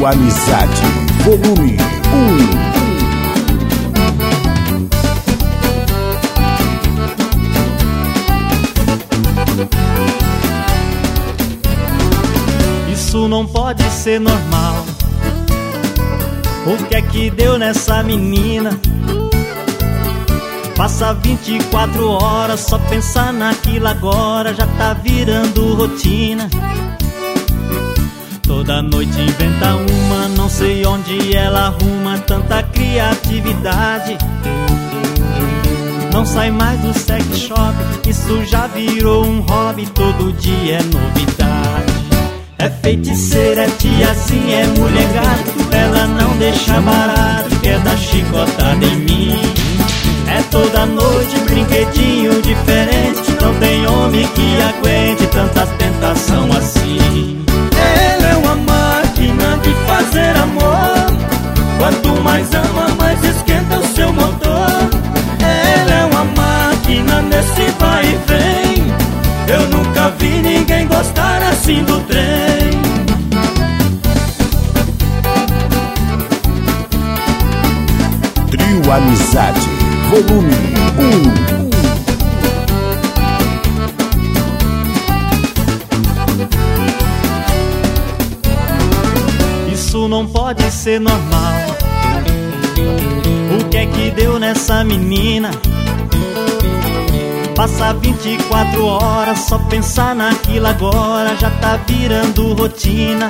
Trio Amizade, volume 1. Isso não pode ser normal. O que é que deu nessa menina? Passa 24 horas só pensar naquilo agora, já tá virando rotina. Toda noite inventa uma, não sei onde ela arruma tanta criatividade. Não sai mais do sex shop, isso já virou um hobby, todo dia é novidade. É feiticeira, é tiazinha, é mulher gato, ela não deixa barato, quer dar chicotada em mim. É toda noite brinquedinho diferente, não tem homem que aguente tanta tentação assim. Ela é uma máquina de fazer amor, quanto mais ama, mais esquenta o seu motor. Ela é uma máquina nesse vai e vem, eu nunca vi ninguém gostar assim do trem. Trio Amizade, volume 1. Isso não pode ser normal. O que é que deu nessa menina? Passa 24 horas só pensar naquilo agora, já tá virando rotina.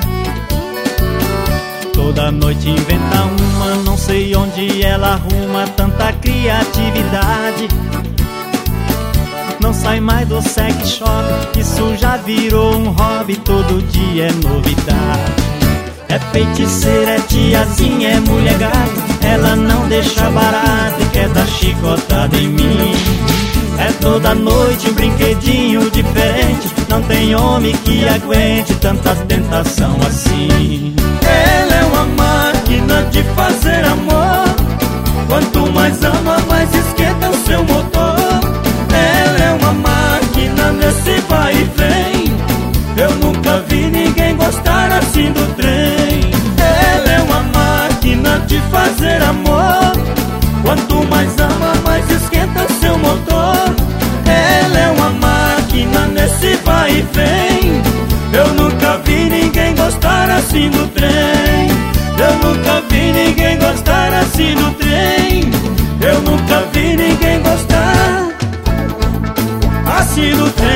Toda noite inventa uma, não sei onde ela arruma tanta criatividade. Não sai mais do sex shop, isso já virou um hobby, todo dia é novidade. É feiticeira, é tiazinha, é mulher gato, ela não deixa barato e quer dar chicotada em mim. É toda noite um brinquedinho diferente, não tem homem que aguente tanta tentação assim. Ela é uma máquina de fazer amor, quanto mais ama, mais esquenta o seu motor. Ela é uma máquina nesse vai e vem, eu nunca vi ninguém gostar assim do trem. Ela é uma máquina de fazer amor, quanto mais ama, mais esquenta o seu motor. Ela é uma máquina nesse vai e vem, eu nunca vi ninguém gostar assim do trem. Eu nunca vi ninguém gostar assim do trem. Eu nunca vi ninguém gostar assim do trem.